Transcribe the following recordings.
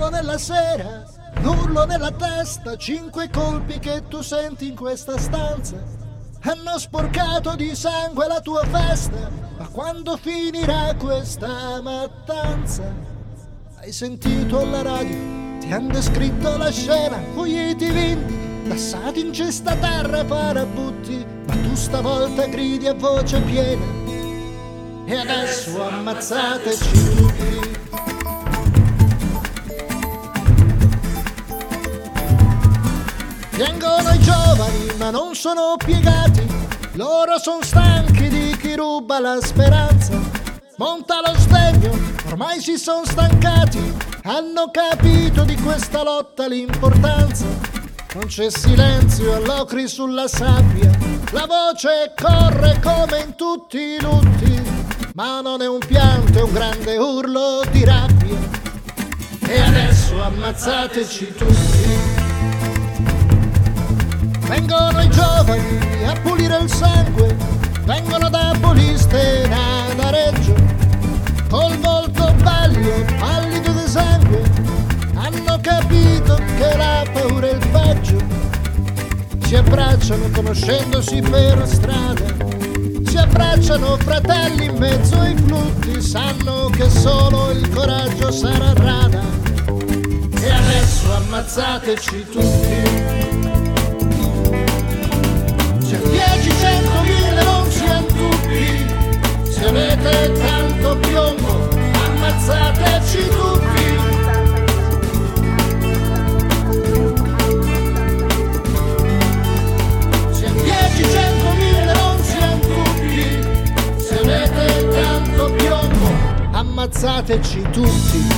urlo nella sera, l'urlo nella testa, 5 colpi che tu senti in questa stanza hanno sporcato di sangue la tua festa, ma quando finirà questa mattanza? Hai sentito alla radio, ti han descritto la scena, fuggiti vinti, tassati in cesta terra parabutti, ma tu stavolta gridi a voce piena, e adesso ammazzateci tutti. Piangono i giovani ma non sono piegati, loro sono stanchi di chi ruba la speranza. Monta lo sdegno, ormai si sono stancati, hanno capito di questa lotta l'importanza. Non c'è silenzio all'ocri sulla sabbia, la voce corre come in tutti i lutti, ma non è un pianto, è un grande urlo di rabbia. E adesso ammazzateci tutti. Vengono i giovani a pulire il sangue, vengono da Polistena, da Reggio, col volto pallido di sangue, hanno capito che la paura è il peggio. Si abbracciano conoscendosi per strada, si abbracciano fratelli in mezzo ai flutti, sanno che solo il coraggio sarà rada. E adesso ammazzateci tutti. 10, 100, 1000 non c'è dubbi, se avete tanto piombo ammazzateci tutti. Se 10, 100, 1000 non c'è dubbi, se avete tanto piombo ammazzateci tutti.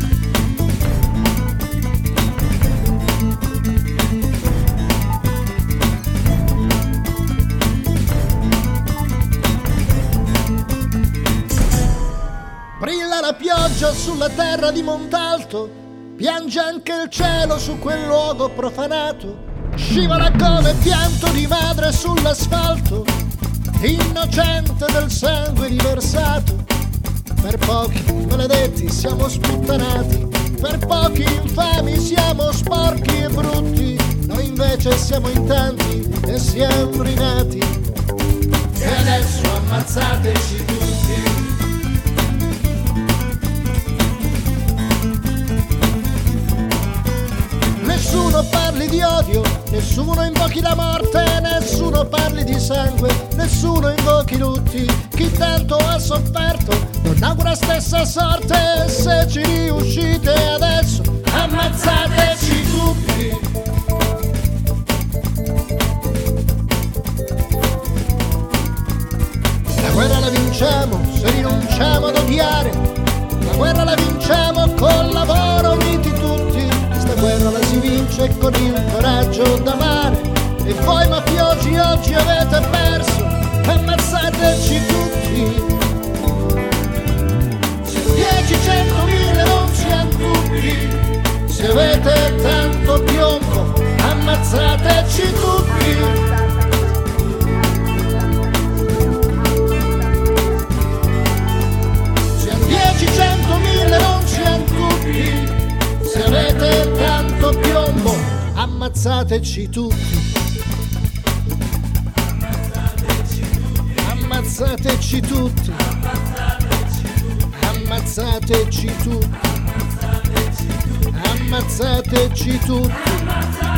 Brilla la pioggia sulla terra di Montalto, piange anche il cielo su quel luogo profanato, scivola come pianto di madre sull'asfalto, innocente del sangue riversato. Per pochi maledetti siamo sputtanati, per pochi infami siamo sporchi e brutti, noi invece siamo in tanti e siamo rinati. E adesso ammazzateci tutti. Nessuno parli di odio, nessuno invochi la morte, nessuno parli di sangue, nessuno invochi lutti. Chi tanto ha sofferto non augura stessa sorte, se ci riuscite adesso ammazzateci tutti. La guerra la vinciamo se rinunciamo ad odiare, la guerra la vinciamo col lavoro uniti tutti. Questa guerra la si vince con il coraggio d'amare, e voi mafiosi oggi avete perso, ammazzateci tutti. 10, 100, 1000 non c'è dubbi, se avete tanto piombo ammazzateci tutti. 10, 100, 1000 non c'è dubbi, se avete tanto piombo ammazzateci tutti. Ammazzateci tutti. Ammazzateci tutti. Ammazzateci tutti.